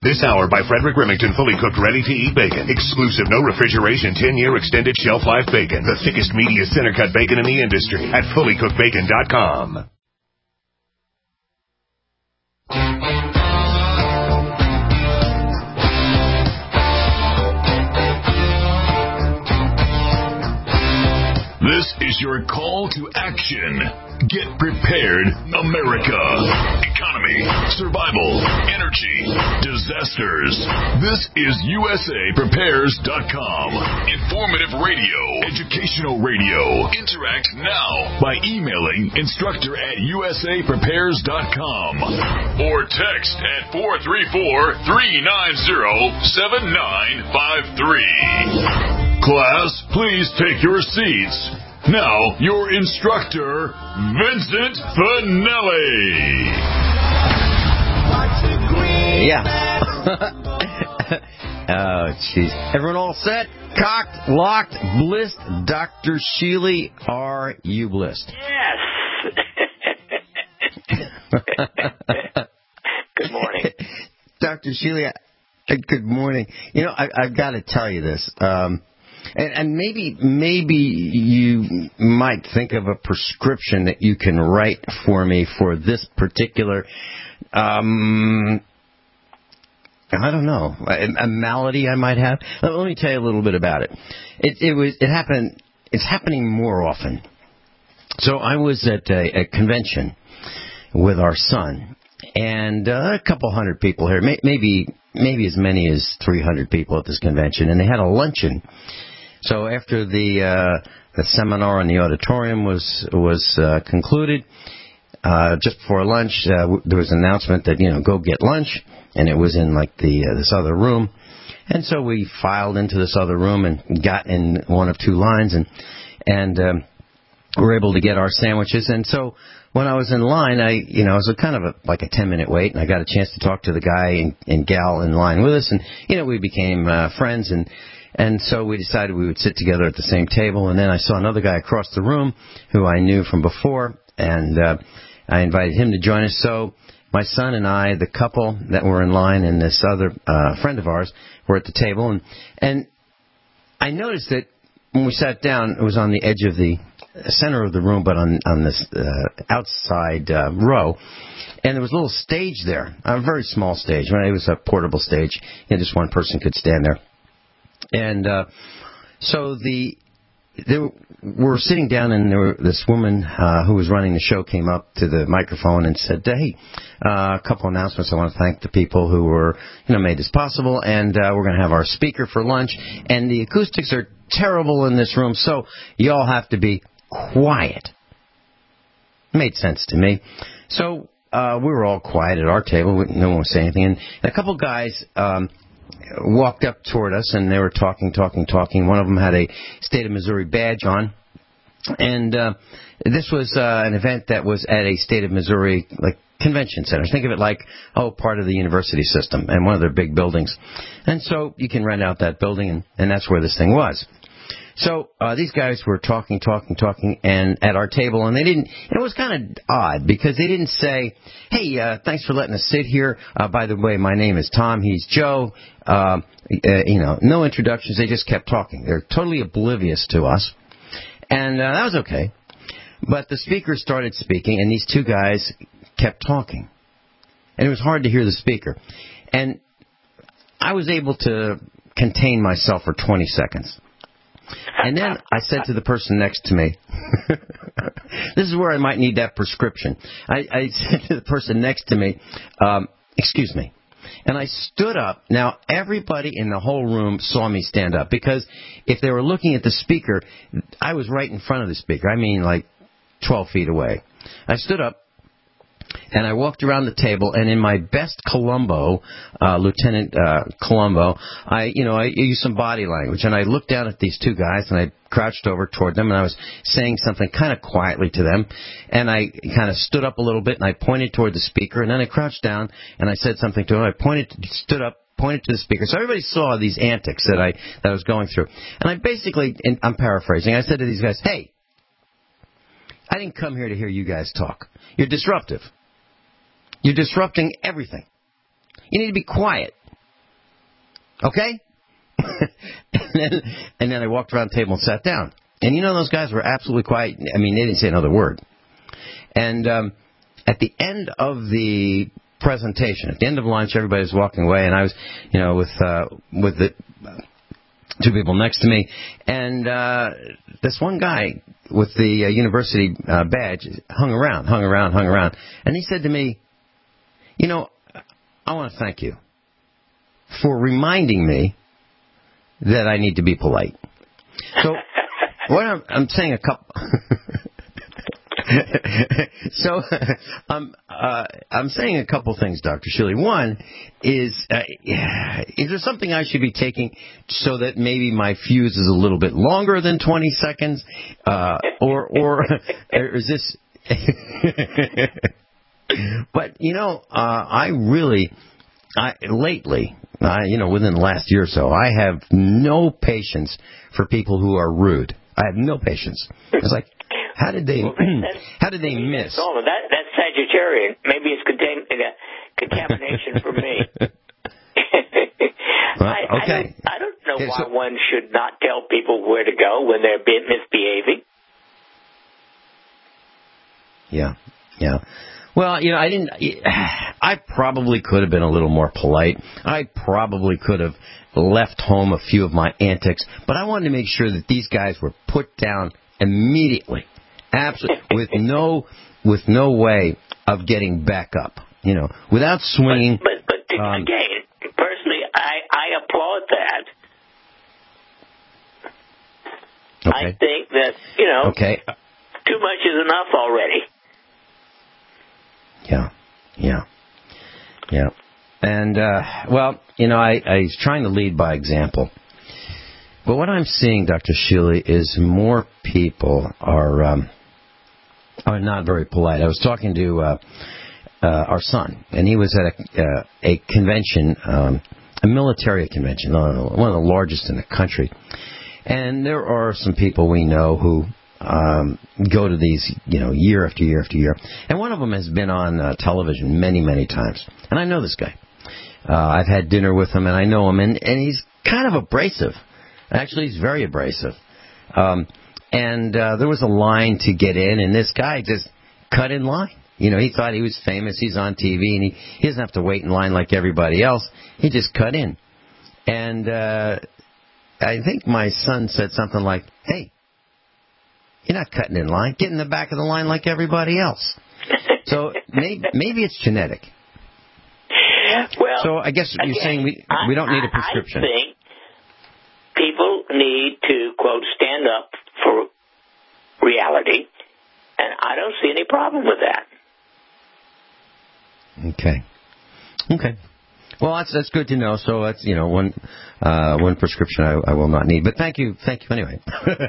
This hour by Frederick Remington, fully cooked, ready-to-eat bacon. Exclusive, no refrigeration, 10-year extended shelf life bacon. The thickest, meatiest center-cut bacon in the industry at fullycookedbacon.com. This is your call to action. Get prepared, America. Economy, survival, energy, disasters. This is USAPrepares.com. Informative radio, educational radio. Interact now by emailing instructor@USAPrepares.com or text at 434-390-7953. Class, please take your seats. Now, your instructor, Vincent Finelli. Yeah. Oh, jeez. Everyone all set? Cocked, locked, blissed? Dr. Sheely, are you blissed? Yes. Good morning. Dr. Sheely, good morning. You know, I've got to tell you this. And maybe you might think of a prescription that you can write for me for this particular, I don't know, a malady I might have. Let me tell you a little bit about it. It happened. It's happening more often. So I was at a convention with our son, and a couple hundred people here, maybe as many as 300 people at this convention, and they had a luncheon. So after the seminar in the auditorium was concluded, just before lunch, there was an announcement that, go get lunch, and it was in like this other room. And so we filed into this other room and got in one of two lines, and were able to get our sandwiches. And so when I was in line, it was kind of like a 10-minute wait, and I got a chance to talk to the guy and gal in line with us, and we became friends. And so we decided we would sit together at the same table. And then I saw another guy across the room who I knew from before, and I invited him to join us. So my son and I, the couple that were in line, and this other friend of ours were at the table. And I noticed that when we sat down, it was on the edge of the center of the room, but on this outside row. And there was a little stage there, a very small stage. Right? It was a portable stage. Just one person could stand there. And so we're sitting down, and this woman who was running the show came up to the microphone and said, "Hey, a couple announcements. I want to thank the people who were, made this possible, and we're going to have our speaker for lunch. And the acoustics are terrible in this room, so you all have to be quiet." It made sense to me. So we were all quiet at our table. No one was saying anything. And a couple guys walked up toward us, and they were talking. One of them had a State of Missouri badge on, and this was an event that was at a State of Missouri convention center. Think of it like part of the university system and one of their big buildings. And so you can rent out that building, and that's where this thing was. So these guys were talking, and at our table, and they didn't. It was kind of odd because they didn't say, "Hey, thanks for letting us sit here. By the way, my name is Tom. He's Joe." No introductions. They just kept talking. They're totally oblivious to us, and that was okay. But the speaker started speaking, and these two guys kept talking, and it was hard to hear the speaker. And I was able to contain myself for 20 seconds. And then I said to the person next to me, this is where I might need that prescription. I said to the person next to me, "Excuse me." And I stood up. Now, everybody in the whole room saw me stand up, because if they were looking at the speaker, I was right in front of the speaker. I mean, like 12 feet away. I stood up, and I walked around the table, and in my best Columbo, Lieutenant Columbo, I used some body language, and I looked down at these two guys, and I crouched over toward them, and I was saying something kind of quietly to them, and I kind of stood up a little bit, and I pointed toward the speaker, and then I crouched down, and I said something to him. I stood up, pointed to the speaker. So everybody saw these antics that I was going through. And I basically, and I'm paraphrasing, I said to these guys, "Hey, I didn't come here to hear you guys talk. You're disruptive. You're disrupting everything. You need to be quiet. Okay? and then I walked around the table and sat down. And you know, those guys were absolutely quiet. I mean, they didn't say another word. And at the end of the presentation, at the end of lunch, everybody was walking away, and I was, you know, with the two people next to me, and this one guy with the university badge hung around, and he said to me, you know, I want to thank you for reminding me that I need to be polite. So what I'm saying a couple. So I'm saying a couple things, Dr. Shilley. One is there something I should be taking so that maybe my fuse is a little bit longer than 20 seconds, or is this? But you know, lately, you know, within the last year or so, I have no patience for people who are rude. I have no patience. It's like, how did they miss? Oh, that's Sagittarian. Maybe it's contamination for me. Okay. I don't know why one should not tell people where to go when they're misbehaving. Yeah. Well, you know, I probably could have been a little more polite. I probably could have left home a few of my antics, but I wanted to make sure that these guys were put down immediately. Absolutely, with no way of getting back up, you know, without swinging. But again, personally, I applaud that. Okay. I think that, you know, too much is enough already. Yeah. And, well, you know, I was trying to lead by example. But what I'm seeing, Dr. Shilley, is more people are not very polite. I was talking to our son, and he was at a convention, a military convention, one of the largest in the country. And there are some people we know who go to these, you know, year after year after year. And one of them has been on television many, many times. And I know this guy. I've had dinner with him, and I know him, and he's kind of abrasive. Actually, he's very abrasive. And there was a line to get in, and this guy just cut in line. You know, he thought he was famous. He's on TV, and he doesn't have to wait in line like everybody else. He just cut in. And I think my son said something like, "Hey, you're not cutting in line. Get in the back of the line like everybody else." So maybe it's genetic. Well, so I guess you're saying we don't need a prescription. I think people need to, quote, stand up for reality, and I don't see any problem with that. Okay. Well, that's good to know. So that's, you know, one prescription I will not need. But thank you anyway.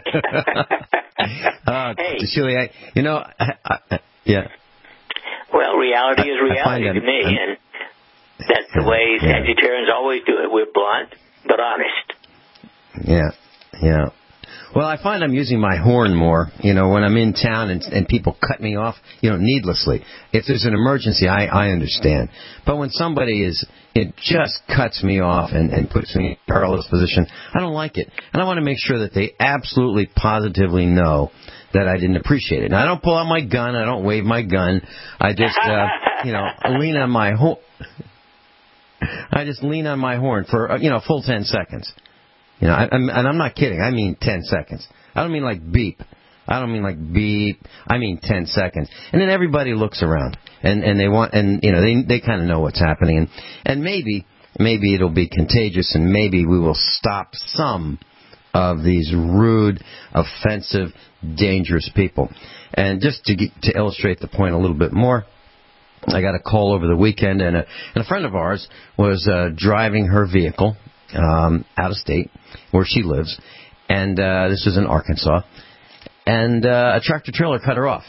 Hey, Shilley, yeah. Well, reality is reality to me, and that's the way Sagittarians always do it. We're blunt but honest. Yeah. Well, I find I'm using my horn more, you know, when I'm in town and people cut me off, you know, needlessly. If there's an emergency, I understand. But when somebody it just cuts me off and puts me in a perilous position, I don't like it. And I want to make sure that they absolutely, positively know that I didn't appreciate it. Now, I don't pull out my gun. I don't wave my gun. I just, lean on my horn. I just lean on my horn for, a full 10 seconds. You know, and I'm not kidding. I mean 10 seconds. I don't mean like beep. I mean 10 seconds. And then everybody looks around and they kind of know what's happening. And maybe it'll be contagious, and maybe we will stop some of these rude, offensive, dangerous people. And just to illustrate the point a little bit more, I got a call over the weekend, and a friend of ours was driving her vehicle out of state where she lives, and this was in Arkansas, and a tractor trailer cut her off.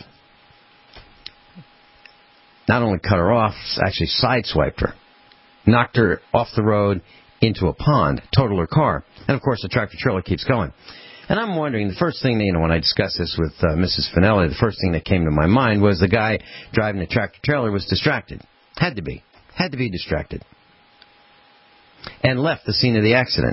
Not only cut her off, actually sideswiped her, knocked her off the road into a pond, totaled her car, and of course the tractor trailer keeps going. And I'm wondering, the first thing, when I discussed this with Mrs. Finelli, the first thing that came to my mind was the guy driving the tractor trailer was distracted. Had to be distracted. and left the scene of the accident.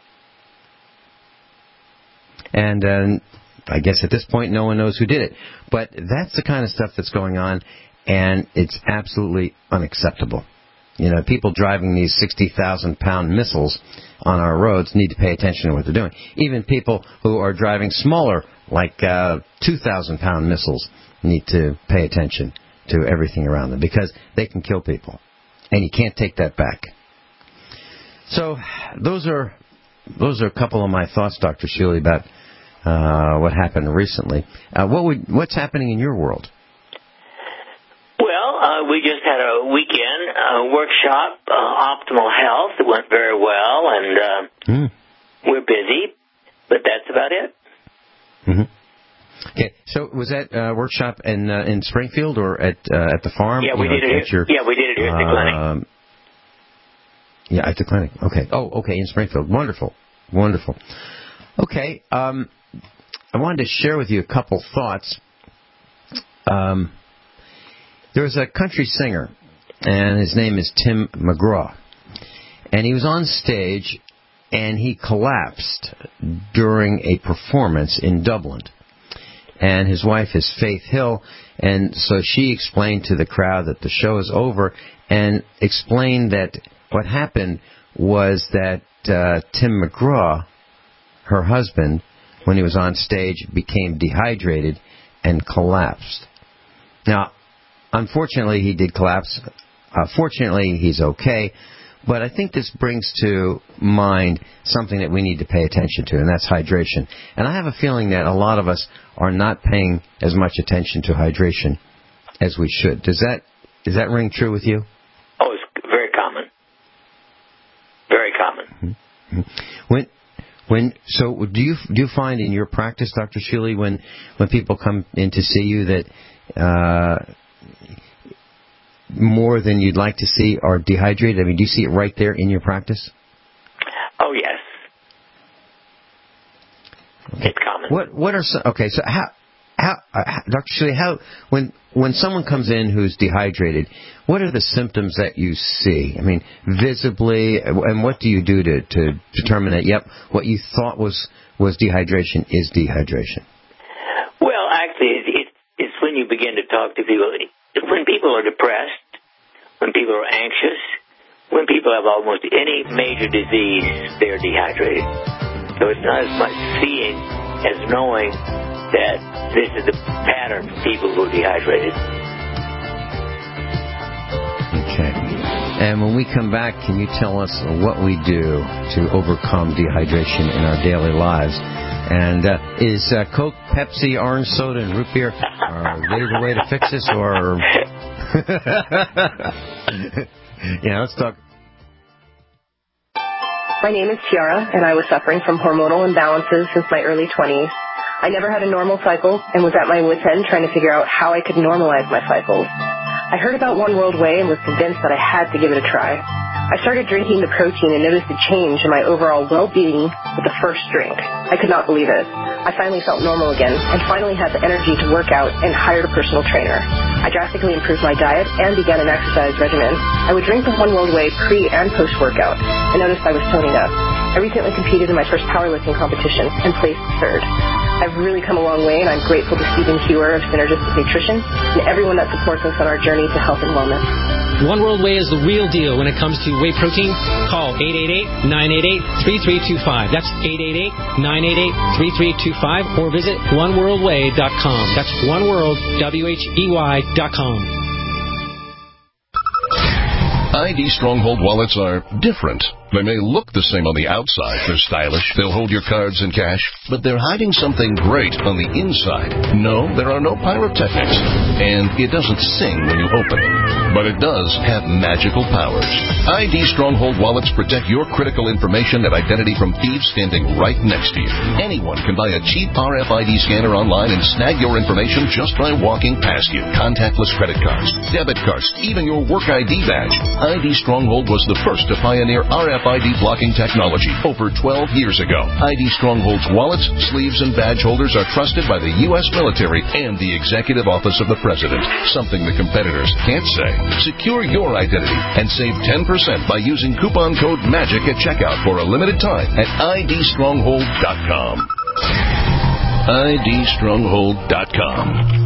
And I guess at this point no one knows who did it. But that's the kind of stuff that's going on, and it's absolutely unacceptable. You know, people driving these 60,000-pound missiles on our roads need to pay attention to what they're doing. Even people who are driving smaller, like 2,000-pound missiles, need to pay attention to everything around them, because they can kill people, and you can't take that back. So those are a couple of my thoughts, Dr. Shealy, about what happened recently. What's happening in your world? Well, we just had a weekend workshop, Optimal Health. It went very well, and we're busy, but that's about it. Mm-hmm. Okay, so was that workshop in Springfield or at the farm? Yeah, we did it here. We did it here at the clinic. Yeah, at the clinic. Okay. Oh, okay, in Springfield. Wonderful. Okay, I wanted to share with you a couple thoughts. There was a country singer, and his name is Tim McGraw. And he was on stage, and he collapsed during a performance in Dublin. And his wife is Faith Hill, and so she explained to the crowd that the show is over, and explained that what happened was that Tim McGraw, her husband, when he was on stage, became dehydrated and collapsed. Now, unfortunately, he did collapse. Fortunately, he's okay. But I think this brings to mind something that we need to pay attention to, and that's hydration. And I have a feeling that a lot of us are not paying as much attention to hydration as we should. Does that ring true with you? Oh, it's very common. Very common. Mm-hmm. So do you find in your practice, Dr. Shealy, when people come in to see you that more than you'd like to see are dehydrated? I mean, do you see it right there in your practice? Oh, yes. Okay. It's common. What are some? Okay, so how Dr. Shealy, when someone comes in who's dehydrated, what are the symptoms that you see? I mean, visibly, and what do you do to determine that? Yep, what you thought was dehydration is dehydration. Well, actually, it's when you begin to talk to people. When people are depressed, when people are anxious, when people have almost any major disease, they're dehydrated. So it's not as much seeing as knowing that this is the pattern for people who are dehydrated. Okay. And when we come back, can you tell us what we do to overcome dehydration in our daily lives? And is Coke, Pepsi, orange soda, and root beer, are they the way to fix this, or... Yeah, let's talk. My name is Tiara, and I was suffering from hormonal imbalances since my early 20s. I never had a normal cycle and was at my wit's end trying to figure out how I could normalize my cycles. I heard about One World Whey and was convinced that I had to give it a try. I started drinking the protein and noticed a change in my overall well-being with the first drink. I could not believe it. I finally felt normal again and finally had the energy to work out and hired a personal trainer. I drastically improved my diet and began an exercise regimen. I would drink the One World Whey pre- and post-workout. I noticed I was toning up. I recently competed in my first powerlifting competition and placed third. I've really come a long way, and I'm grateful to Stephen Hewer of Synergistic Nutrition and everyone that supports us on our journey to health and wellness. One World Whey is the real deal when it comes to whey protein. Call 888-988-3325. That's 888-988-3325, or visit oneworldwhey.com. That's oneworldwhey.com. ID Stronghold wallets are different. They may look the same on the outside. They're stylish. They'll hold your cards and cash. But they're hiding something great on the inside. No, there are no pyrotechnics. And it doesn't sing when you open it. But it does have magical powers. ID Stronghold wallets protect your critical information and identity from thieves standing right next to you. Anyone can buy a cheap RFID scanner online and snag your information just by walking past you. Contactless credit cards, debit cards, even your work ID badge. ID Stronghold was the first to pioneer RFID RFID blocking technology over 12 years ago. ID Stronghold's wallets, sleeves, and badge holders are trusted by the U.S. military and the Executive Office of the President, something the competitors can't say. Secure your identity and save 10% by using coupon code MAGIC at checkout for a limited time at idstronghold.com. idstronghold.com.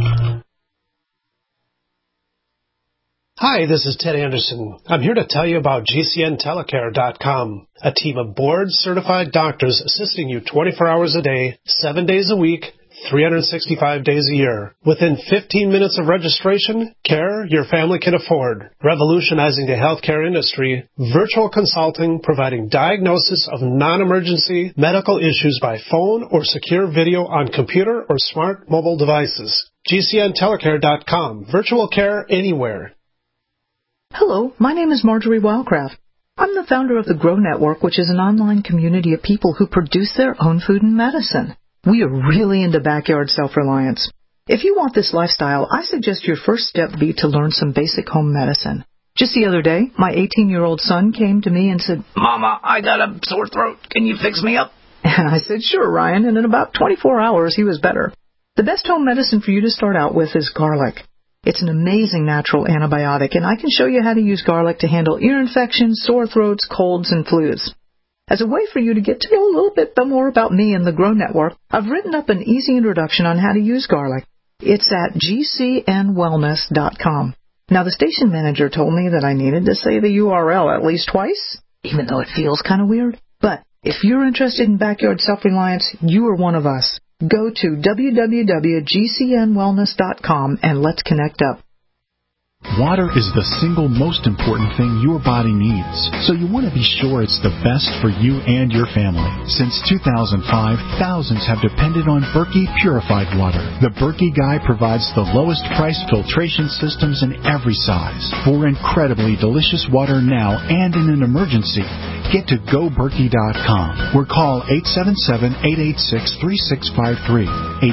Hi, this is Ted Anderson. I'm here to tell you about GCNtelecare.com, a team of board-certified doctors assisting you 24 hours a day, 7 days a week, 365 days a year. Within 15 minutes of registration, care your family can afford. Revolutionizing the healthcare industry, virtual consulting providing diagnosis of non-emergency medical issues by phone or secure video on computer or smart mobile devices. GCNtelecare.com. Virtual care anywhere. Hello, my name is Marjorie Wildcraft. I'm the founder of the Grow Network, which is an online community of people who produce their own food and medicine. We are really into backyard self-reliance. If you want this lifestyle, I suggest your first step be to learn some basic home medicine. Just the other day, my 18-year-old son came to me and said, "Mama, I got a sore throat. Can you fix me up?" And I said, "Sure, Ryan," and in about 24 hours, he was better. The best home medicine for you to start out with is garlic. It's an amazing natural antibiotic, and I can show you how to use garlic to handle ear infections, sore throats, colds, and flus. As a way for you to get to know a little bit more about me and the Grow Network, I've written up an easy introduction on how to use garlic. It's at gcnwellness.com. Now, the station manager told me that I needed to say the URL at least twice, even though it feels kind of weird. But if you're interested in backyard self-reliance, you are one of us. Go to www.gcnwellness.com and let's connect up. Water is the single most important thing your body needs, so you want to be sure it's the best for you and your family. Since 2005, thousands have depended on Berkey purified water. The Berkey Guy provides the lowest price filtration systems in every size. For incredibly delicious water now and in an emergency, get to GoBerkey.com or call 877-886-3653.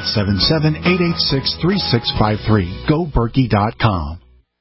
877-886-3653. GoBerkey.com.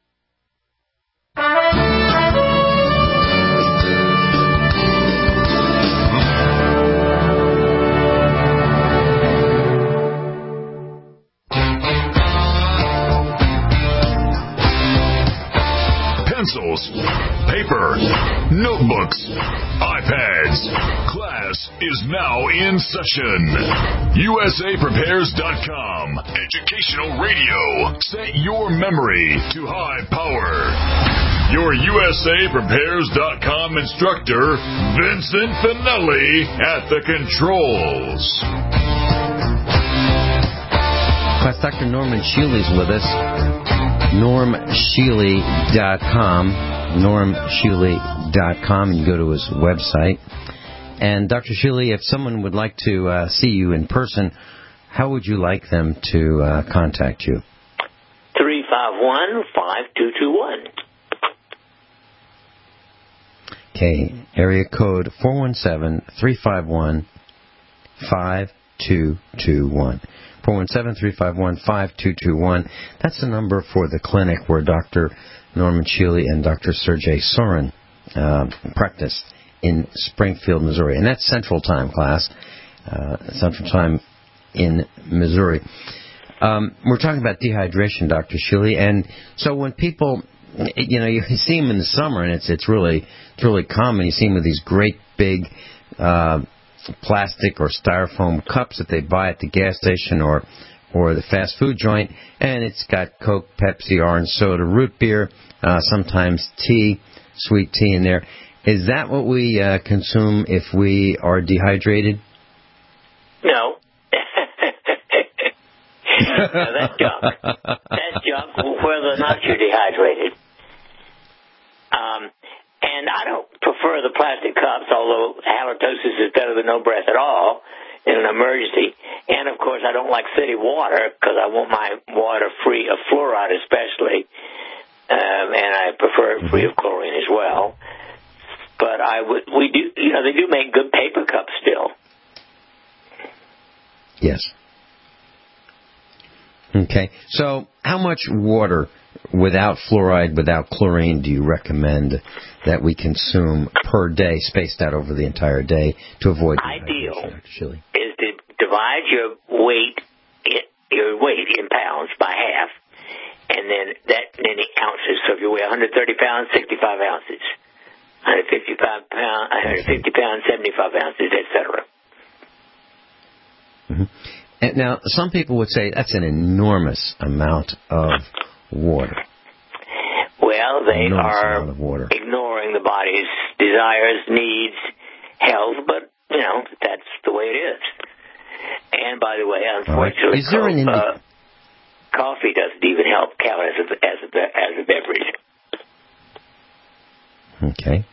Pencils, paper, notebooks, iPads. Class is now in session. USAPrepares.com. Educational radio. Set your memory to high power. Your USAPrepares.com instructor, Vincent Finelli, at the controls. Class Dr. Norman Shealy's with us. NormShealy.com. NormShealy.com. You go to his website. And Dr. Shealy, if someone would like to see you in person, how would you like them to contact you? 351-5221. Okay, area code 417-351-5221. 417-351-5221. That's the number for the clinic where Dr. Norman Shealy and Dr. Sergey Sorin practice in Springfield, Missouri. And that's Central Time, class. Central Time in Missouri. We're talking about dehydration, Dr. Shealy. And so when people, you see them in the summer, and it's really common. You see them with these great big plastic or styrofoam cups that they buy at the gas station or the fast food joint, and it's got Coke, Pepsi, orange soda, root beer, sometimes tea, sweet tea in there. Is that what we consume if we are dehydrated? No. No, that's junk. That's junk, whether or not you're dehydrated. And I don't prefer the plastic cups, although halitosis is better than no breath at all in an emergency. And, of course, I don't like city water because I want my water free of fluoride especially, and I prefer it free of chlorine as well. But we do, they do make good paper cups still. Yes. Okay. So how much water without fluoride, without chlorine, do you recommend that we consume per day, spaced out over the entire day, to avoid ideal is to divide your weight in pounds by half, and then in ounces. So if you weigh 130 pounds, 65 ounces. 150 pounds, 75 ounces, etc. Mm-hmm. And now, some people would say that's an enormous amount of water. Well, they are ignoring the body's desires, needs, health, but, that's the way it is. And, by the way, unfortunately, is there coffee doesn't even help count as a beverage. Okay.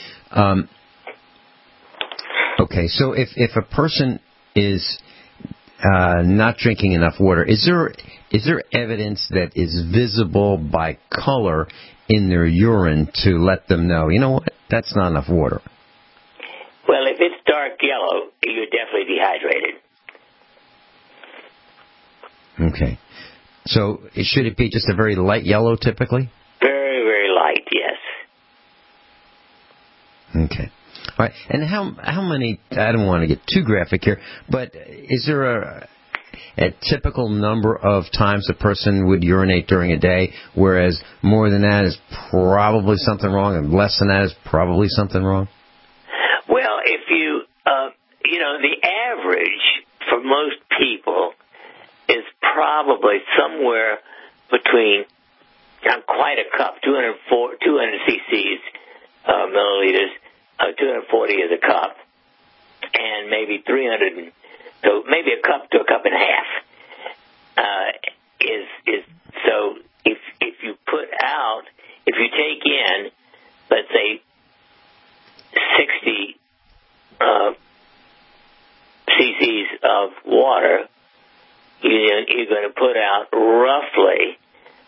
Okay, so if a person is not drinking enough water, is there evidence that is visible by color in their urine to let them know, you know what, that's not enough water? Well, if it's dark yellow, you're definitely dehydrated. Okay. So should it be just a very light yellow typically? Very, very light, yes. Okay. All right. And how many, I don't want to get too graphic here, but is there a typical number of times a person would urinate during a day, whereas more than that is probably something wrong and less than that is probably something wrong? Well, if you, the average for most people is probably somewhere between quite a cup, 200 cc's, milliliters, 240 is a cup, and maybe 300, so maybe a cup to a cup and a half is so. If you put out, if you take in, let's say 60 cc's of water, you're going to put out roughly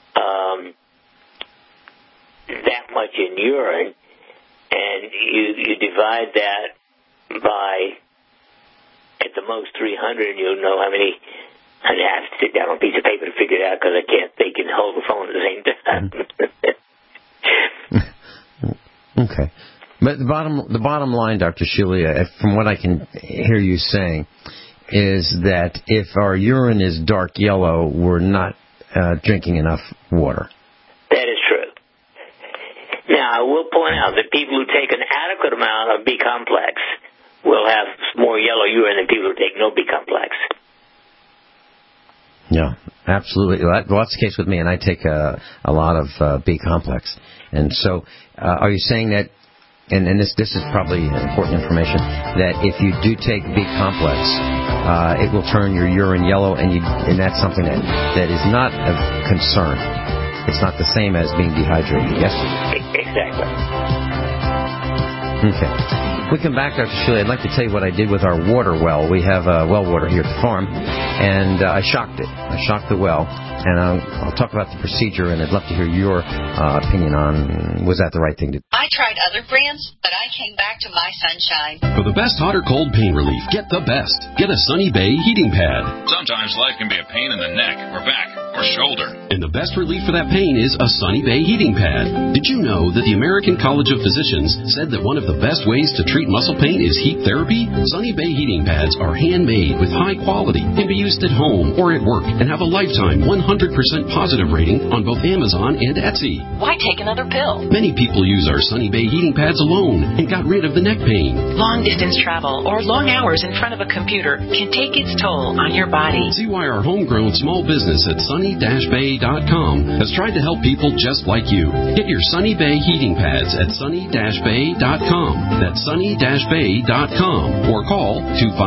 that much in urine, and you divide that by, at the most, 300, and you'll know how many. I have to sit down on a piece of paper to figure it out because I can't think and hold the phone at the same time. Okay. But the bottom line, Dr. Shealy, from what I can hear you saying, is that if our urine is dark yellow, we're not drinking enough water. That is true. Now, I will point out that people who take an adequate amount of B-complex will have more yellow urine than people who take no B-complex. Yeah, absolutely. Well, that's the case with me, and I take a lot of B-complex. And so are you saying that, and this is probably important information, that if you do take B-complex, it will turn your urine yellow, and that's something that is not of concern. It's not the same as being dehydrated, yes? Exactly. Okay. We come back, Dr. Shealy. I'd like to tell you what I did with our water well. We have well water here at the farm, and I shocked it. I shocked the well, and I'll talk about the procedure, and I'd love to hear your opinion on, was that the right thing to do? I tried other brands, but I came back to My Sunshine. For the best hot or cold pain relief, get the best. Get a Sunny Bay heating pad. Sometimes life can be a pain in the neck or back or shoulder. And the best relief for that pain is a Sunny Bay heating pad. Did you know that the American College of Physicians said that one of the best ways to treat muscle pain is heat therapy? Sunny Bay heating pads are handmade with high quality, can be used at home or at work, and have a lifetime 100% positive rating on both Amazon and Etsy. Why take another pill? Many people use our Sunny Bay heating pads alone and got rid of the neck pain. Long distance travel or long hours in front of a computer can take its toll on your body. See why our homegrown small business at sunny-bay.com has tried to help people just like you. Get your Sunny Bay heating pads at sunny-bay.com. That's sunny-bay.com, or call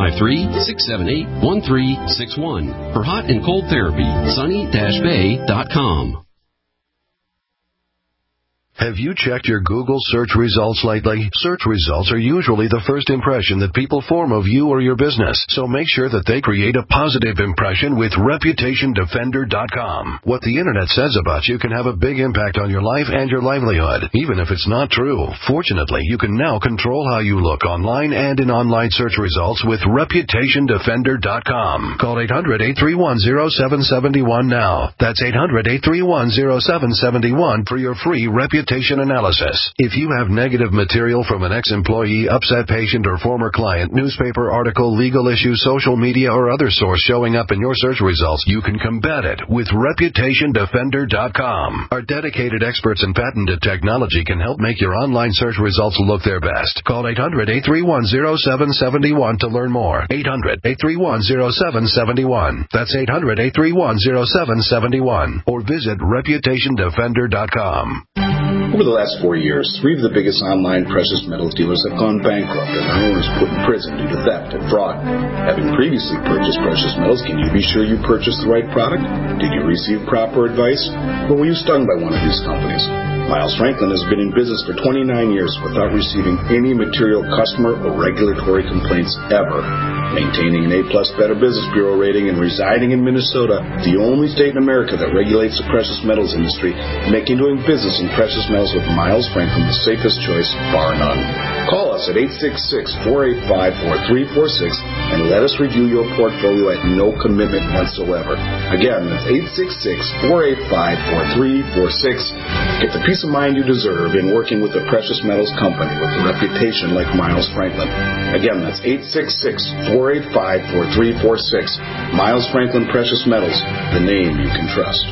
253-678-1361 for hot and cold therapy. sunny-bay.com. Have you checked your Google search results lately? Search results are usually the first impression that people form of you or your business, so make sure that they create a positive impression with ReputationDefender.com. What the Internet says about you can have a big impact on your life and your livelihood, even if it's not true. Fortunately, you can now control how you look online and in online search results with ReputationDefender.com. Call 800-831-0771 now. That's 800-831-0771 for your free reputation analysis. If you have negative material from an ex-employee, upset patient, or former client, newspaper article, legal issue, social media, or other source showing up in your search results, you can combat it with ReputationDefender.com. Our dedicated experts in patented technology can help make your online search results look their best. Call 800-831-0771 to learn more. 800-831-0771. That's 800-831-0771. Or visit ReputationDefender.com. Over the last 4 years, 3 of the biggest online precious metals dealers have gone bankrupt and their owners put in prison due to theft and fraud. Having previously purchased precious metals, can you be sure you purchased the right product? Did you receive proper advice? Or were you stung by one of these companies? Miles Franklin has been in business for 29 years without receiving any material customer or regulatory complaints ever. Maintaining an A-plus Better Business Bureau rating and residing in Minnesota, the only state in America that regulates the precious metals industry, making doing business in precious metals with Miles Franklin the safest choice, bar none. Call us at 866-485-4346 and let us review your portfolio at no commitment whatsoever. Again, that's 866-485-4346. Get the peace of mind you deserve in working with a precious metals company with a reputation like Miles Franklin. Again, that's 866-485-4346. Miles Franklin Precious Metals, the name you can trust.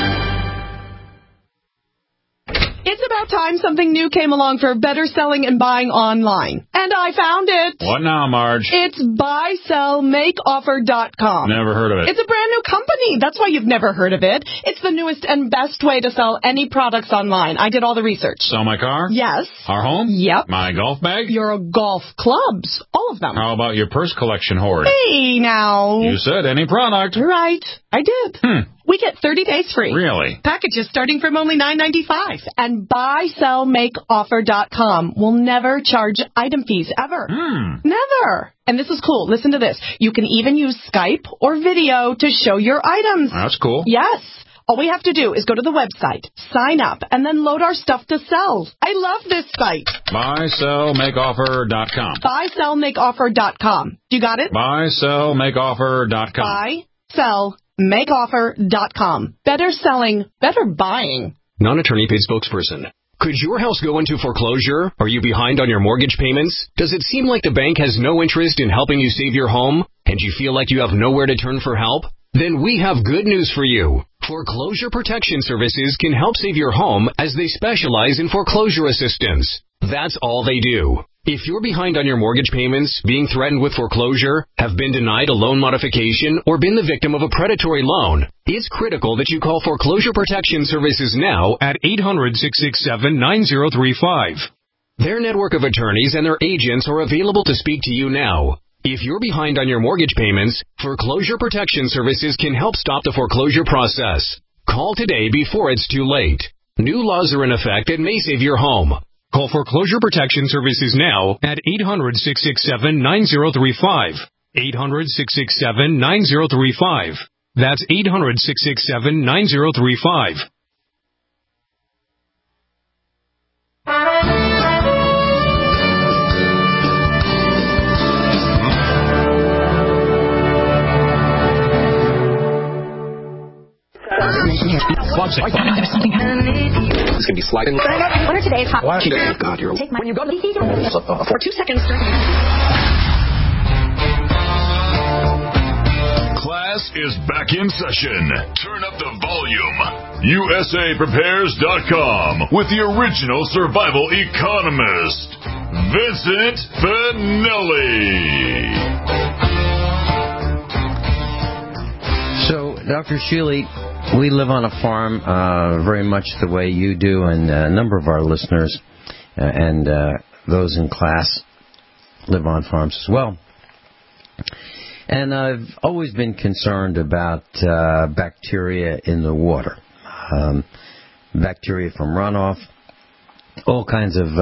It's about time something new came along for better selling and buying online. And I found it. What now, Marge? It's buysellmakeoffer.com. Never heard of it. It's a brand new company. That's why you've never heard of it. It's the newest and best way to sell any products online. I did all the research. Sell my car? Yes. Our home? Yep. My golf bag? Your golf clubs. All of them. How about your purse collection hoard? Hey, now. You said any product. Right. I did. We get 30 days free. Really? Packages starting from only $9.95. And buysellmakeoffer.com will never charge item fees ever. Never. And this is cool. Listen to this. You can even use Skype or video to show your items. That's cool. Yes. All we have to do is go to the website, sign up, and then load our stuff to sell. I love this site. Buysellmakeoffer.com. Buysellmakeoffer.com. You got it? Buysellmakeoffer.com. Buysellmakeoffer.com. Better selling, better buying. Non-attorney paid spokesperson. Could your house go into foreclosure? Are you behind on your mortgage payments? Does it seem like the bank has no interest in helping you save your home? And you feel like you have nowhere to turn for help? Then we have good news for you. Foreclosure Protection Services can help save your home as they specialize in foreclosure assistance. That's all they do. If you're behind on your mortgage payments, being threatened with foreclosure, have been denied a loan modification, or been the victim of a predatory loan, it's critical that you call Foreclosure Protection Services now at 800-667-9035. Their network of attorneys and their agents are available to speak to you now. If you're behind on your mortgage payments, Foreclosure Protection Services can help stop the foreclosure process. Call today before it's too late. New laws are in effect that may save your home. Call Foreclosure Protection Services now at 800-667-9035. 800-667-9035. That's 800-667-9035. It's going to be sliding. What are today's hot? Oh, God, you're... Take when you go to the for 2 seconds. Class is back in session. Turn up the volume. USAPrepares.com with the original survival economist, Vincent Finelli. So, Dr. Shealy, we live on a farm very much the way you do, and a number of our listeners and those in class live on farms as well. And I've always been concerned about bacteria in the water. Bacteria from runoff, all kinds of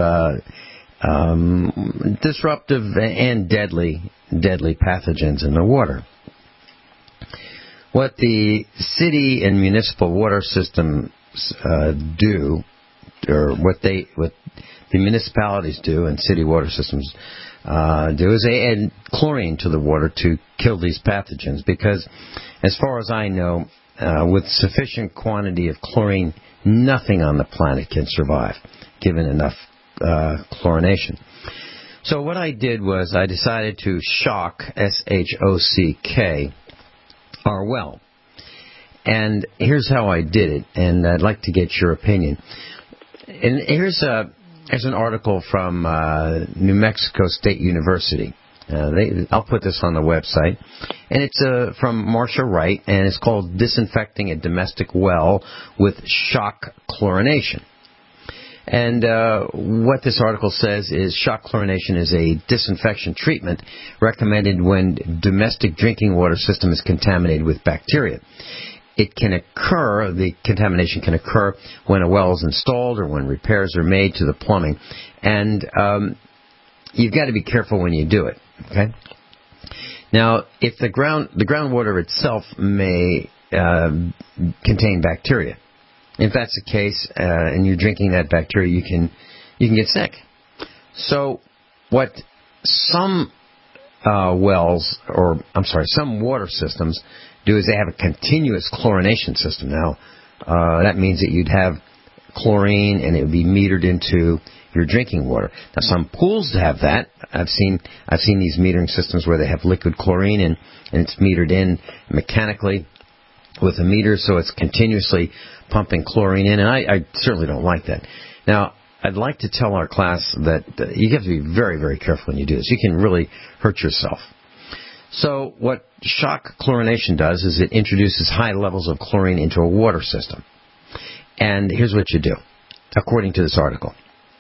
disruptive and deadly pathogens in the water. What the city and municipal water systems do, or what the municipalities do and city water systems do, is they add chlorine to the water to kill these pathogens, because as far as I know, with sufficient quantity of chlorine, nothing on the planet can survive, given enough chlorination. So what I did was I decided to shock, S-H-O-C-K, our well. And here's how I did it, and I'd like to get your opinion. And here's an article from New Mexico State University. I'll put this on the website. And it's from Marcia Wright, and it's called Disinfecting a Domestic Well with Shock Chlorination. And what this article says is shock chlorination is a disinfection treatment recommended when domestic drinking water system is contaminated with bacteria. The contamination can occur when a well is installed or when repairs are made to the plumbing. And you've got to be careful when you do it, okay? Now, if the groundwater itself may contain bacteria, if that's the case, and you're drinking that bacteria, you can get sick. So, what some some water systems do is they have a continuous chlorination system. Now, that means that you'd have chlorine and it would be metered into your drinking water. Now, some pools have that. I've seen these metering systems where they have liquid chlorine and it's metered in mechanically with a meter, so it's continuously pumping chlorine in, and I certainly don't like that. Now, I'd like to tell our class that you have to be very, very careful when you do this. You can really hurt yourself. So what shock chlorination does is it introduces high levels of chlorine into a water system. And here's what you do, according to this article.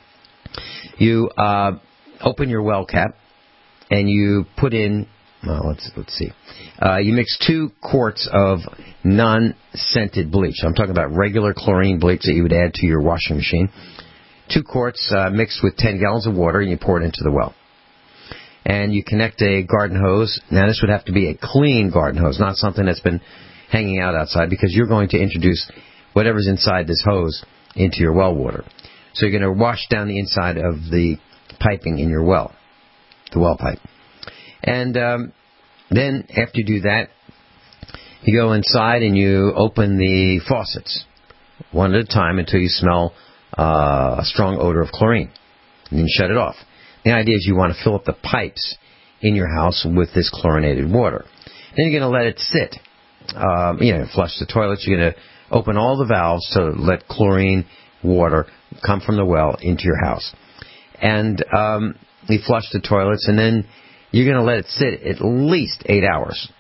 You open your well cap, and you put in, let's see. You mix 2 quarts of non-scented bleach. I'm talking about regular chlorine bleach that you would add to your washing machine. 2 quarts mixed with 10 gallons of water, and you pour it into the well. And you connect a garden hose. Now, this would have to be a clean garden hose, not something that's been hanging out outside, because you're going to introduce whatever's inside this hose into your well water. So you're going to wash down the inside of the piping in your well, the well pipe. And then after you do that, you go inside and you open the faucets one at a time until you smell a strong odor of chlorine. And then you shut it off. The idea is you want to fill up the pipes in your house with this chlorinated water. Then you're going to let it sit. Flush the toilets. You're going to open all the valves to let chlorine water come from the well into your house. And you flush the toilets, and then you're going to let it sit at least 8 hours.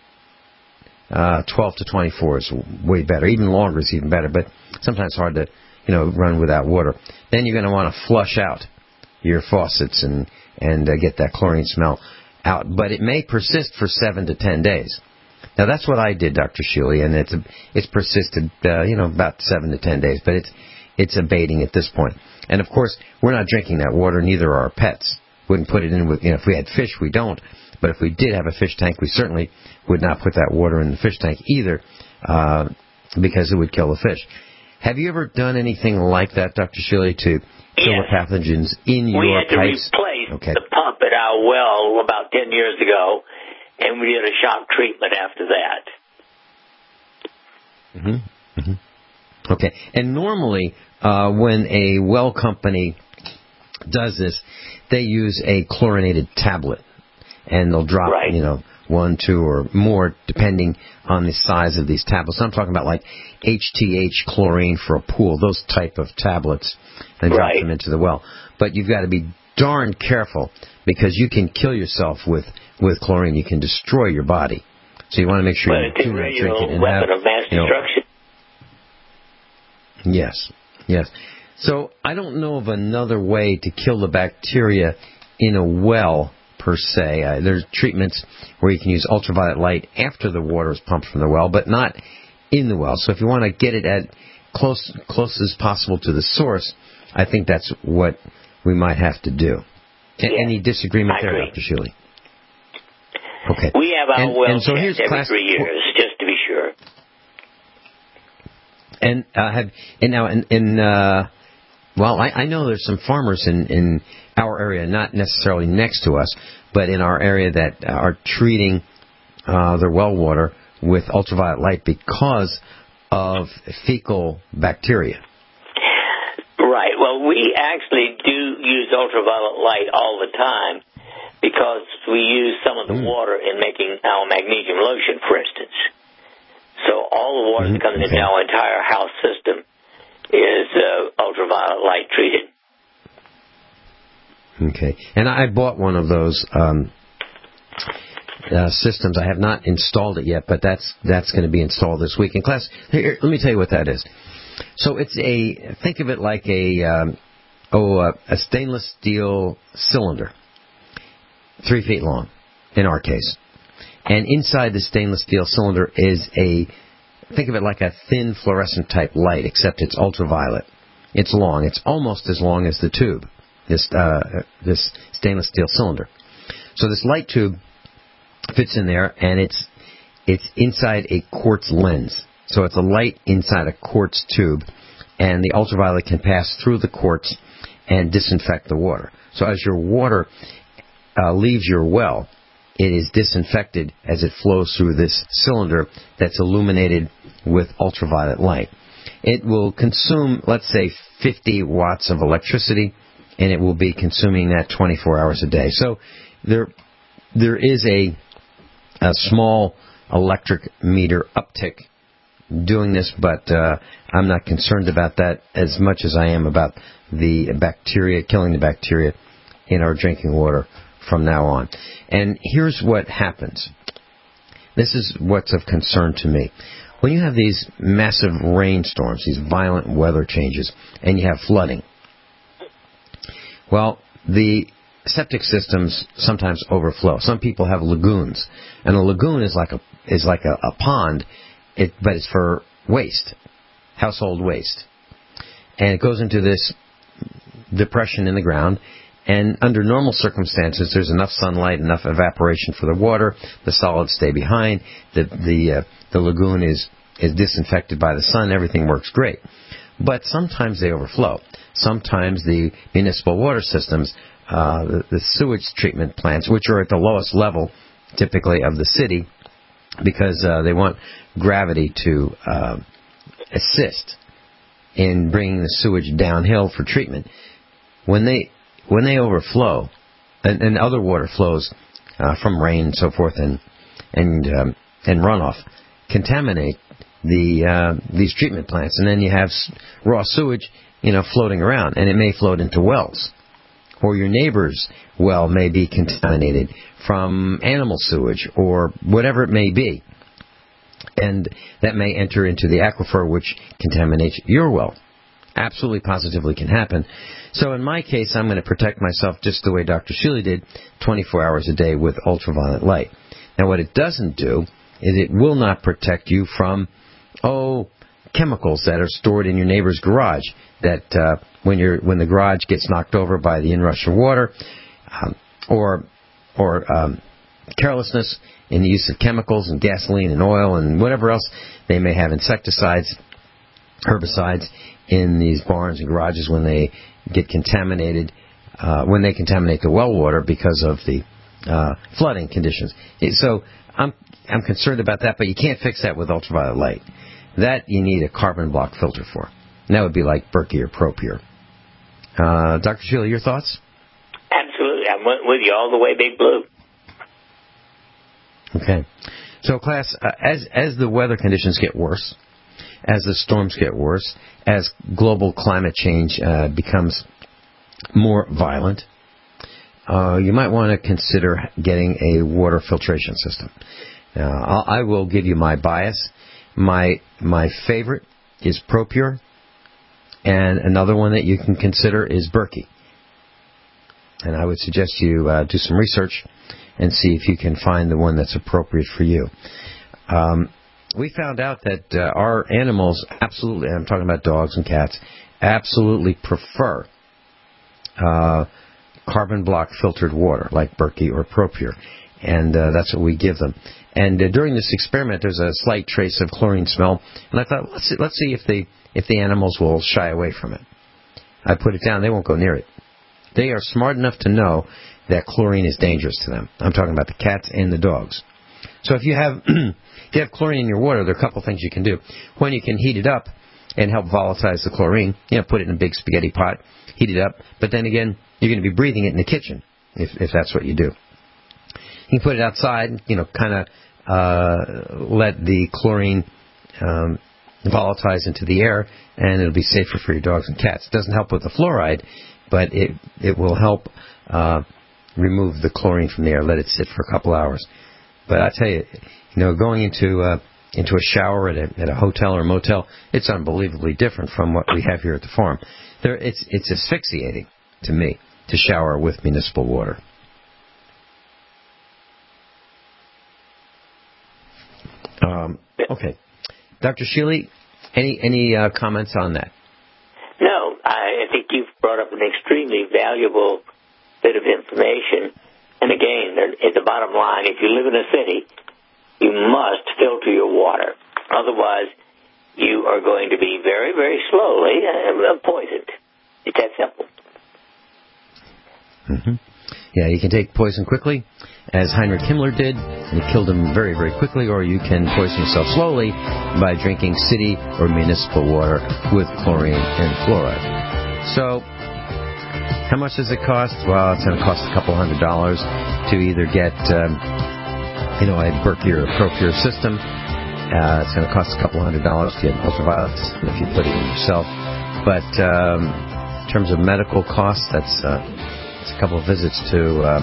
12 to 24 is way better. Even longer is even better, but sometimes hard to, run without water. Then you're going to want to flush out your faucets and get that chlorine smell out. But it may persist for 7 to 10 days. Now, that's what I did, Dr. Sheely, and it's persisted, about 7 to 10 days. But it's abating at this point. And, of course, we're not drinking that water, neither are our pets. Wouldn't put it in with, if we had fish, we don't. But if we did have a fish tank, we certainly would not put that water in the fish tank either, because it would kill the fish. Have you ever done anything like that, Dr. Sheely, to kill the pathogens in your pipes? We had to replace the pump at our well about 10 years ago, and we did a shock treatment after that. Okay. And normally, when a well company does this, they use a chlorinated tablet, and they'll drop, 1, 2, or more, depending on the size of these tablets. I'm talking about like HTH chlorine for a pool, those type of tablets, and drop them into the well. But you've got to be darn careful, because you can kill yourself with chlorine. You can destroy your body. So you want to make sure you do not drink it. And weapon of mass destruction. Yes. So I don't know of another way to kill the bacteria in a well, per se. There's treatments where you can use ultraviolet light after the water is pumped from the well, but not in the well. So if you want to get it at close as possible to the source, I think that's what we might have to do. Any disagreement there, Dr. Shealy? Okay. We have our well so checked every 3 years, just to be sure. And I know there's some farmers in our area, not necessarily next to us, but in our area that are treating their well water with ultraviolet light because of fecal bacteria. Right. Well, we actually do use ultraviolet light all the time because we use some of the water in making our magnesium lotion, for instance. So all the water that comes into our entire house system is ultraviolet light treated. Okay. And I bought one of those systems. I have not installed it yet, but that's going to be installed this week. In class, here, let me tell you what that is. So it's think of it like a stainless steel cylinder, 3 feet long, in our case. And inside the stainless steel cylinder is think of it like a thin fluorescent type light, except it's ultraviolet. It's long. It's almost as long as the tube, this stainless steel cylinder. So this light tube fits in there, and it's inside a quartz lens. So it's a light inside a quartz tube, and the ultraviolet can pass through the quartz and disinfect the water. So as your water leaves your well, it is disinfected as it flows through this cylinder that's illuminated with ultraviolet light. It will consume, let's say, 50 watts of electricity, and it will be consuming that 24 hours a day. So there is a small electric meter uptick doing this, but I'm not concerned about that as much as I am about the bacteria, killing the bacteria in our drinking water from now on. And here's what happens. This is what's of concern to me. When you have these massive rainstorms, these violent weather changes, and you have flooding, well, the septic systems sometimes overflow. Some people have lagoons, and a lagoon is like a pond, but it's for waste, household waste. And it goes into this depression in the ground, and under normal circumstances, there's enough sunlight, enough evaporation for the water, the solids stay behind, the lagoon is disinfected by the sun, everything works great. But sometimes they overflow. Sometimes the municipal water systems, the sewage treatment plants, which are at the lowest level, typically, of the city, because they want gravity to assist in bringing the sewage downhill for treatment. When they overflow, and other water flows from rain and so forth, and runoff, contaminate these treatment plants, and then you have raw sewage, floating around, and it may float into wells, or your neighbor's well may be contaminated from animal sewage or whatever it may be, and that may enter into the aquifer, which contaminates your well. Absolutely, positively can happen. So in my case, I'm going to protect myself just the way Dr. Shealy did, 24 hours a day with ultraviolet light. Now, what it doesn't do is it will not protect you from, chemicals that are stored in your neighbor's garage, that when the garage gets knocked over by the inrush of water, or carelessness in the use of chemicals and gasoline and oil and whatever else. They may have insecticides, herbicides in these barns and garages when they get contaminated, when they contaminate the well water because of the flooding conditions. So I'm concerned about that, but you can't fix that with ultraviolet light. That you need a carbon block filter for. And that would be like Berkey or ProPure. Dr. Shealy, your thoughts? Absolutely. I'm with you all the way, Big Blue. Okay. So, class, as the weather conditions get worse, as the storms get worse, as global climate change becomes more violent, you might want to consider getting a water filtration system. I will give you my bias. My favorite is ProPure, and another one that you can consider is Berkey. And I would suggest you do some research and see if you can find the one that's appropriate for you. We found out that our animals, absolutely, I'm talking about dogs and cats, absolutely prefer carbon block filtered water like Berkey or ProPure, and that's what we give them. And during this experiment, there's a slight trace of chlorine smell, and I thought, let's see if the animals will shy away from it. I put it down; they won't go near it. They are smart enough to know that chlorine is dangerous to them. I'm talking about the cats and the dogs. So if you have chlorine in your water, there are a couple things you can do. One, you can heat it up and help volatilize the chlorine. Put it in a big spaghetti pot, heat it up. But then again, you're going to be breathing it in the kitchen if that's what you do. You can put it outside, kind of let the chlorine volatilize into the air, and it'll be safer for your dogs and cats. It doesn't help with the fluoride, but it will help remove the chlorine from the air. Let it sit for a couple hours. But I tell you, going into a shower at a hotel or a motel, it's unbelievably different from what we have here at the farm. It's asphyxiating to me to shower with municipal water. Okay, Dr. Shealy, any comments on that? No, I think you've brought up an extremely valuable bit of information. And again, at the bottom line, if you live in a city, you must filter your water. Otherwise, you are going to be very, very slowly poisoned. It's that simple. Mm-hmm. Yeah, you can take poison quickly, as Heinrich Himmler did, and he killed him very, very quickly, or you can poison yourself slowly by drinking city or municipal water with chlorine and fluoride. So, how much does it cost? Well, it's going to cost a couple $100 to either get, a Berkey or a ProPure system. It's going to cost a couple $100 to get ultraviolet if you put it in yourself. But in terms of medical costs, it's a couple of visits to.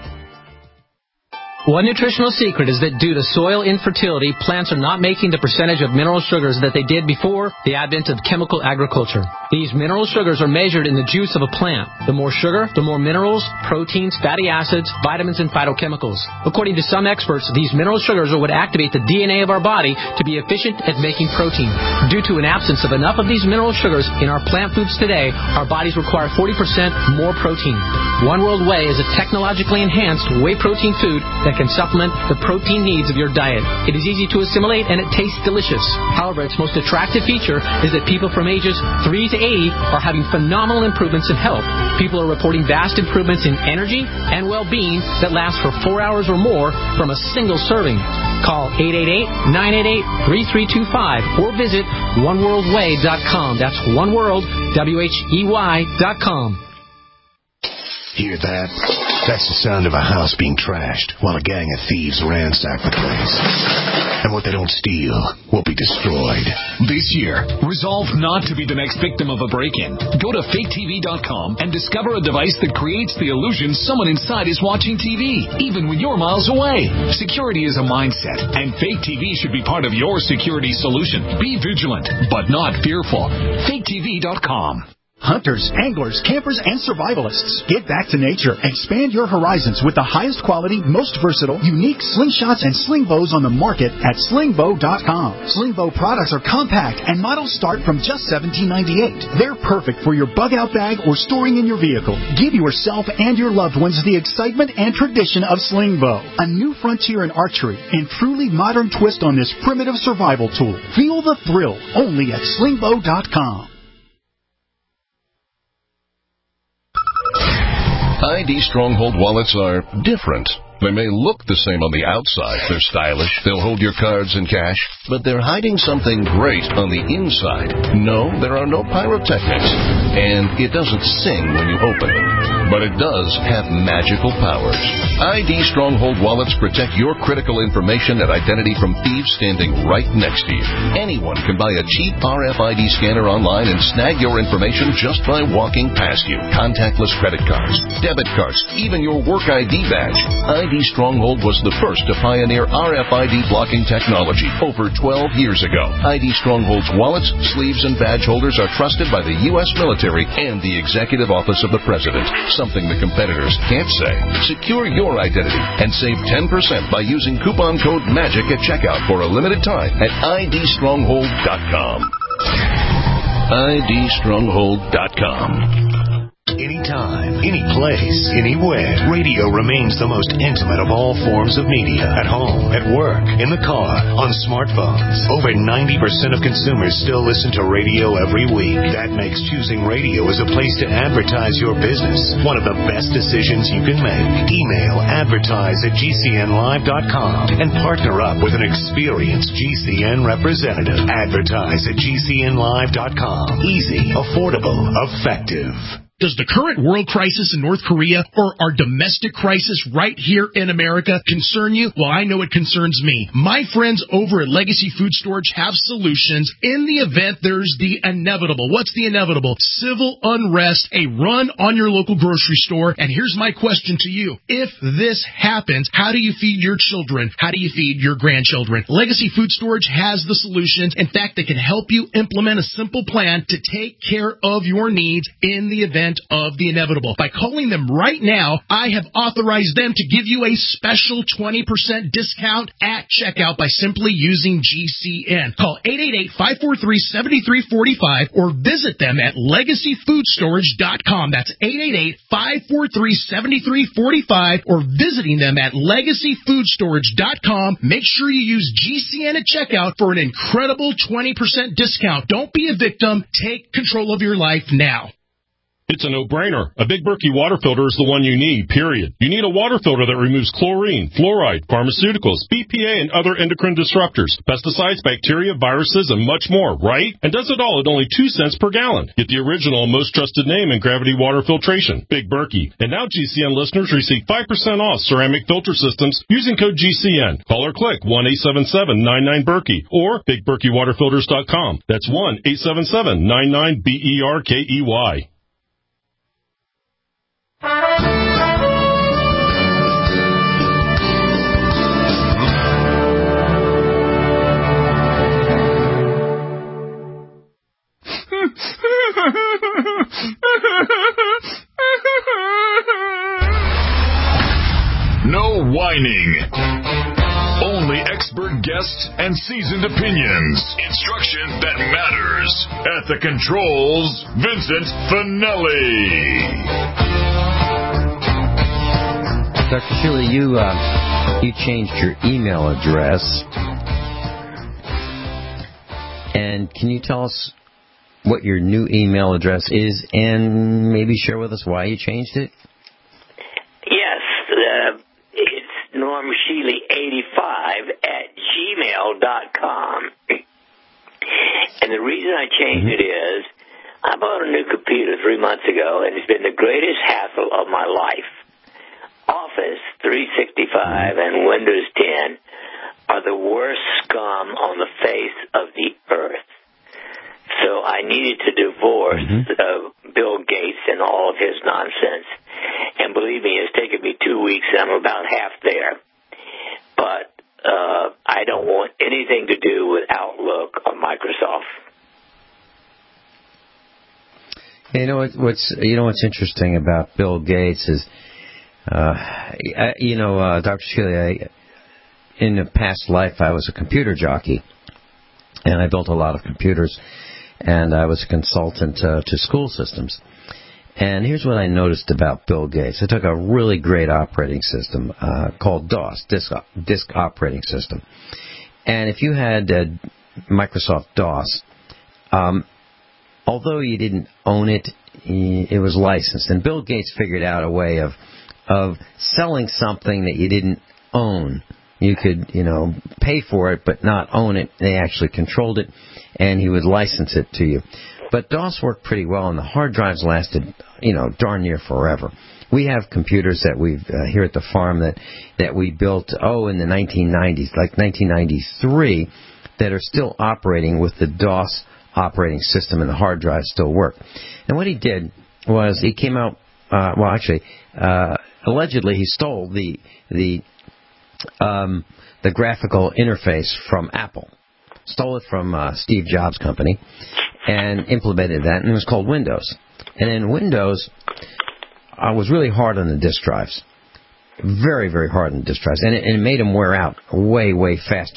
One nutritional secret is that due to soil infertility, plants are not making the percentage of mineral sugars that they did before the advent of chemical agriculture. These mineral sugars are measured in the juice of a plant. The more sugar, the more minerals, proteins, fatty acids, vitamins, and phytochemicals. According to some experts, these mineral sugars are what activate the DNA of our body to be efficient at making protein. Due to an absence of enough of these mineral sugars in our plant foods today, our bodies require 40% more protein. One World Whey is a technologically enhanced whey protein food that can supplement the protein needs of your diet. It is easy to assimilate and it tastes delicious. However, its most attractive feature is that people from ages 3 to 80 are having phenomenal improvements in health. People are reporting vast improvements in energy and well-being that last for 4 hours or more from a single serving. Call 888-988-3325 or visit oneworldwhey.com. That's oneworld, WHEY.com. Hear that? That's the sound of a house being trashed while a gang of thieves ransack the place. And what they don't steal will be destroyed. This year, resolve not to be the next victim of a break-in. Go to faketv.com and discover a device that creates the illusion someone inside is watching TV, even when you're miles away. Security is a mindset, and Fake TV should be part of your security solution. Be vigilant, but not fearful. faketv.com. Hunters, anglers, campers, and survivalists. Get back to nature. Expand your horizons with the highest quality, most versatile, unique slingshots and sling bows on the market at slingbow.com. Slingbow products are compact and models start from just $17.98. They're perfect for your bug-out bag or storing in your vehicle. Give yourself and your loved ones the excitement and tradition of Slingbow, a new frontier in archery and truly modern twist on this primitive survival tool. Feel the thrill only at slingbow.com. ID Stronghold wallets are different. They may look the same on the outside. They're stylish. They'll hold your cards and cash. But they're hiding something great on the inside. No, there are no pyrotechnics. And it doesn't sing when you open it. But it does have magical powers. ID Stronghold wallets protect your critical information and identity from thieves standing right next to you. Anyone can buy a cheap RFID scanner online and snag your information just by walking past you. Contactless credit cards, debit cards, even your work ID badge. ID Stronghold was the first to pioneer RFID blocking technology over 12 years ago. ID Stronghold's wallets, sleeves, and badge holders are trusted by the U.S. military and the Executive Office of the President, something the competitors can't say. Secure your identity and save 10% by using coupon code MAGIC at checkout for a limited time at idstronghold.com. idstronghold.com. Anytime, any place, anywhere, radio remains the most intimate of all forms of media. At home, at work, in the car, on smartphones. Over 90% of consumers still listen to radio every week. That makes choosing radio as a place to advertise your business one of the best decisions you can make. Email advertise@gcnlive.com and partner up with an experienced GCN representative. Advertise@gcnlive.com. Easy, affordable, effective. Does the current world crisis in North Korea or our domestic crisis right here in America concern you? Well, I know it concerns me. My friends over at Legacy Food Storage have solutions in the event there's the inevitable. What's the inevitable? Civil unrest, a run on your local grocery store. And here's my question to you. If this happens, how do you feed your children? How do you feed your grandchildren? Legacy Food Storage has the solutions. In fact, they can help you implement a simple plan to take care of your needs in the event of the inevitable. By calling them right now, I have authorized them to give you a special 20% discount at checkout by simply using GCN. Call 888-543-7345 or visit them at legacyfoodstorage.com. That's 888-543-7345 or visiting them at legacyfoodstorage.com. Make sure you use GCN at checkout for an incredible 20% discount. Don't be a victim. Take control of your life now. It's a no-brainer. A Big Berkey water filter is the one you need, period. You need a water filter that removes chlorine, fluoride, pharmaceuticals, BPA, and other endocrine disruptors, pesticides, bacteria, viruses, and much more, right? And does it all at only 2 cents per gallon. Get the original and most trusted name in gravity water filtration, Big Berkey. And now GCN listeners receive 5% off ceramic filter systems using code GCN. Call or click 1-877-99-BERKEY or BigBerkeyWaterFilters.com. That's 1-877-99-BERKEY. No whining. Only expert guests and seasoned opinions. Instruction that matters. At the controls, Vincent Finelli. Dr. Sheila, you changed your email address. And can you tell us what your new email address is and maybe share with us why you changed it? Yes, it's normsheely85@gmail.com. And the reason I changed it is I bought a new computer 3 months ago, and it's been the greatest hassle of my life. Office 365 and Windows 10 are the worst scum on the face of the earth. So I needed to divorce Bill Gates and all of his nonsense. And believe me, it's taken me 2 weeks, and I'm about half there. But I don't want anything to do with Outlook or Microsoft. You know what's interesting about Bill Gates is, Dr. Sheila, in a past life I was a computer jockey, and I built a lot of computers, and I was a consultant to school systems. And here's what I noticed about Bill Gates. I took a really great operating system called DOS, Disk Operating System. And if you had Microsoft DOS, although you didn't own it, it was licensed. And Bill Gates figured out a way of selling something that you didn't own. You could, pay for it but not own it. They actually controlled it, and he would license it to you. But DOS worked pretty well, and the hard drives lasted, darn near forever. We have computers that we've here at the farm that we built, in the 1990s, like 1993, that are still operating with the DOS operating system, and the hard drives still work. And what he did was he came out, allegedly he stole the graphical interface from Apple. Stole it from Steve Jobs' company and implemented that, and it was called Windows. And then Windows was really hard on the disk drives. Very, very hard on the disk drives. And it made them wear out way, way faster.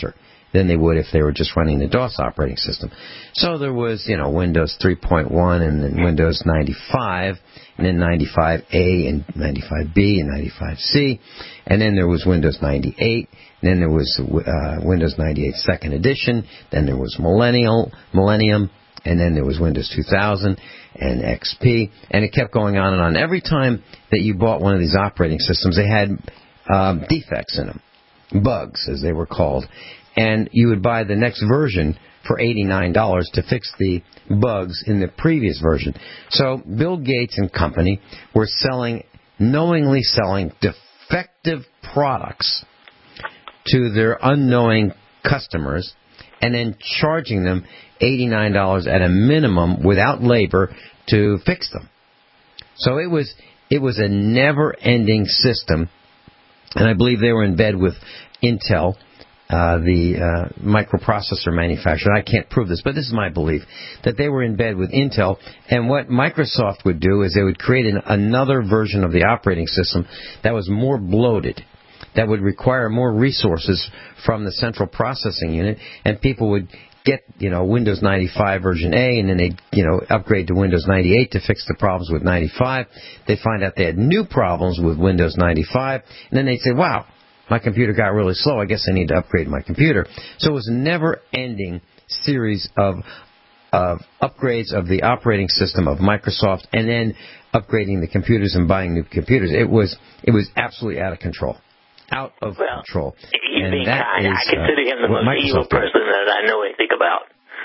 than they would if they were just running the DOS operating system. So there was, Windows 3.1 and then Windows 95, and then 95A and 95B and 95C, and then there was Windows 98, and then there was Windows 98 Second Edition, then there was Millennium, and then there was Windows 2000 and XP, and it kept going on and on. Every time that you bought one of these operating systems, they had defects in them, bugs as they were called, and you would buy the next version for $89 to fix the bugs in the previous version. So Bill Gates and company were knowingly selling defective products to their unknowing customers and then charging them $89 at a minimum without labor to fix them. So it was a never-ending system, and I believe they were in bed with Intel, the microprocessor manufacturer. I can't prove this, but this is my belief, that they were in bed with Intel, and what Microsoft would do is they would create another version of the operating system that was more bloated, that would require more resources from the central processing unit, and people would get, Windows 95 version A, and then they'd, upgrade to Windows 98 to fix the problems with 95. They'd find out they had new problems with Windows 95, and then they'd say, wow, my computer got really slow. I guess I need to upgrade my computer. So it was a never-ending series of upgrades of the operating system of Microsoft, and then upgrading the computers and buying new computers. It was absolutely out of control. Out of control. You're being kind. I consider him the most evil person that I know anything about.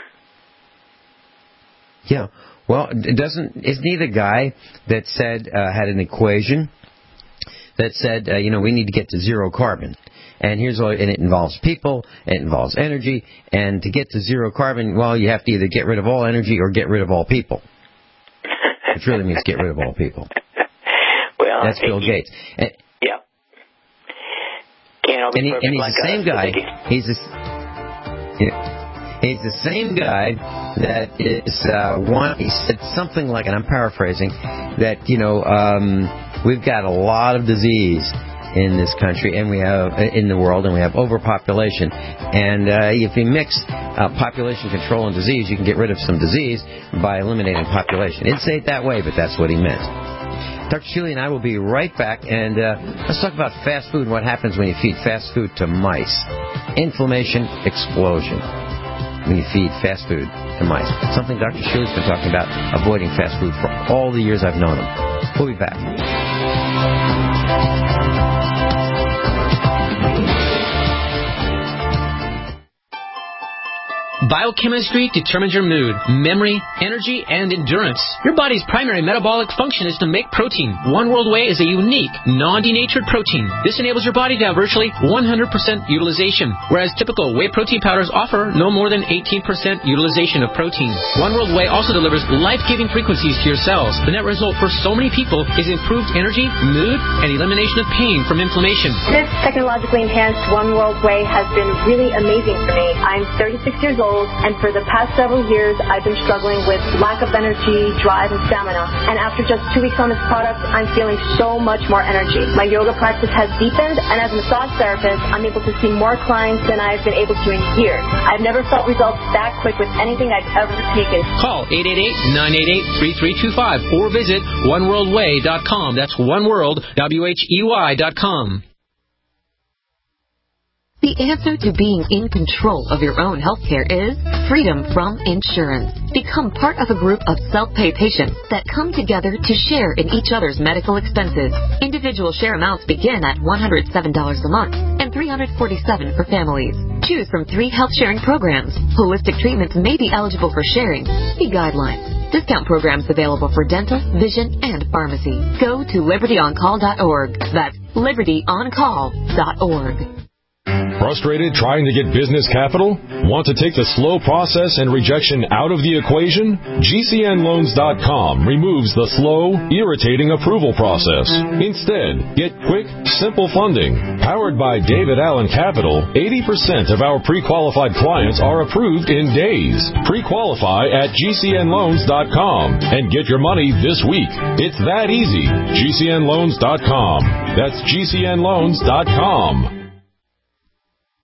Yeah. Well, isn't he the guy that said, had an equation that said, we need to get to zero carbon. And and it involves people, it involves energy, and to get to zero carbon, well, you have to either get rid of all energy or get rid of all people. Which really means get rid of all people. Well, that's Bill Gates. Yeah. And he's the same guy. He's the same guy that is he said something like, and I'm paraphrasing, that we've got a lot of disease in this country, and we have in the world, and we have overpopulation. And if you mix population control and disease, you can get rid of some disease by eliminating population. He didn't say it that way, but that's what he meant. Dr. Shealy and I will be right back, and let's talk about fast food and what happens when you feed fast food to mice. Inflammation, explosion, when you feed fast food to mice. Something Dr. Shealy's been talking about, avoiding fast food for all the years I've known him. We'll be back. Biochemistry determines your mood, memory, energy, and endurance. Your body's primary metabolic function is to make protein. One World Whey is a unique, non-denatured protein. This enables your body to have virtually 100% utilization, whereas typical whey protein powders offer no more than 18% utilization of protein. One World Whey also delivers life-giving frequencies to your cells. The net result for so many people is improved energy, mood, and elimination of pain from inflammation. This technologically enhanced One World Whey has been really amazing for me. I'm 36 years old. And for the past several years, I've been struggling with lack of energy, drive, and stamina. And after just 2 weeks on this product, I'm feeling so much more energy. My yoga practice has deepened, and as a massage therapist, I'm able to see more clients than I've been able to in years. I've never felt results that quick with anything I've ever taken. Call 888-988-3325 or visit oneworldwhey.com. That's oneworld.com. The answer to being in control of your own health care is freedom from insurance. Become part of a group of self-pay patients that come together to share in each other's medical expenses. Individual share amounts begin at $107 a month and $347 for families. Choose from 3 health sharing programs. Holistic treatments may be eligible for sharing. See guidelines. Discount programs available for dental, vision, and pharmacy. Go to libertyoncall.org. That's libertyoncall.org. Frustrated trying to get business capital? Want to take the slow process and rejection out of the equation? GCNloans.com removes the slow, irritating approval process. Instead, get quick, simple funding. Powered by David Allen Capital, 80% of our pre-qualified clients are approved in days. Pre-qualify at GCNloans.com and get your money this week. It's that easy. GCNloans.com. That's GCNloans.com.